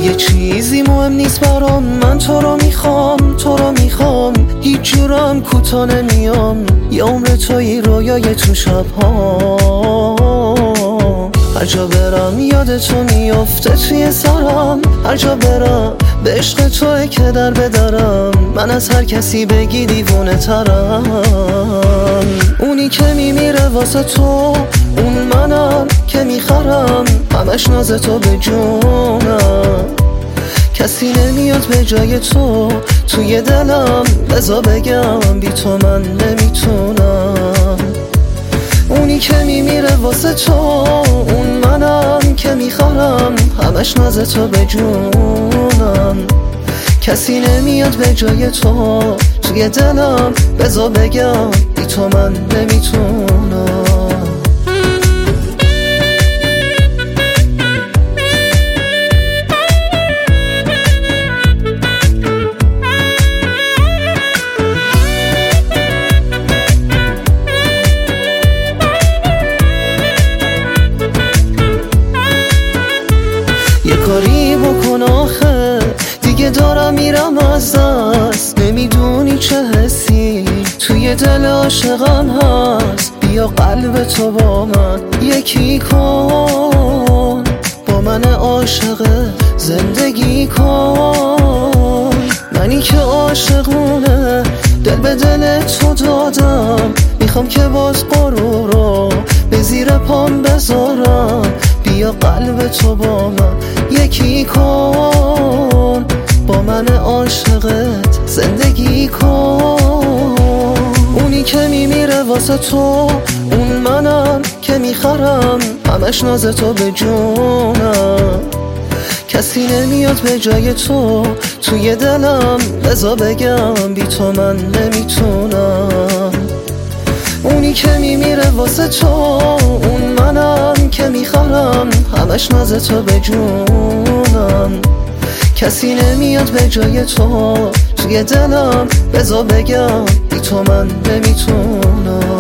دیگه چیزی مهم نیست برام، من تو رو میخوام، تو رو میخوام، هیچ جورم کوتا نمیام، یه عمر توی رویای تو شبها. هر جا برم یاد تو میفته توی سرم، هر جا برم به عشق توه که در بدرم، من از هر کسی بگی دیوونه ترم. اونی که میمیره واسه تو، اون منم که میخرم همش ناز تو به جونم. کسی نمیاد به جای تو توی دلم، بذار بگم بی تو من نمیتونم. اونی که میمیره واسه تو، اون منم که میخرم همش ناز تو به جونم. کسی نمیاد به جای تو توی دلم، بذار بگم بی تو من نمیتونم. یه کاری بکن آخه، دیگه دارم میرم از دست، نمیدونی چه حسی توی دل عاشقم هست. بیا قلب تو با من یکی کن، با من عاشق زندگی کن. منی که عاشقونه دل به دل تو دادم، میخوام که باز غرور رو به زیر پام بذارم. بیا قلب تو با من یکی کن، با من عاشقت زندگی کن. اونی که میمیره واسه تو، اون منم که میخرم همش ناز تو به جونم. کسی نمیاد به جای تو توی دلم، بذار بگم بی تو من نمیتونم. اونی که میمیره واسه تو، اون منم که میخرم همش ناز تو به جونم. کسی نمیاد به جای تو توی دلم، بذار بگم بی تو من نمیتونم.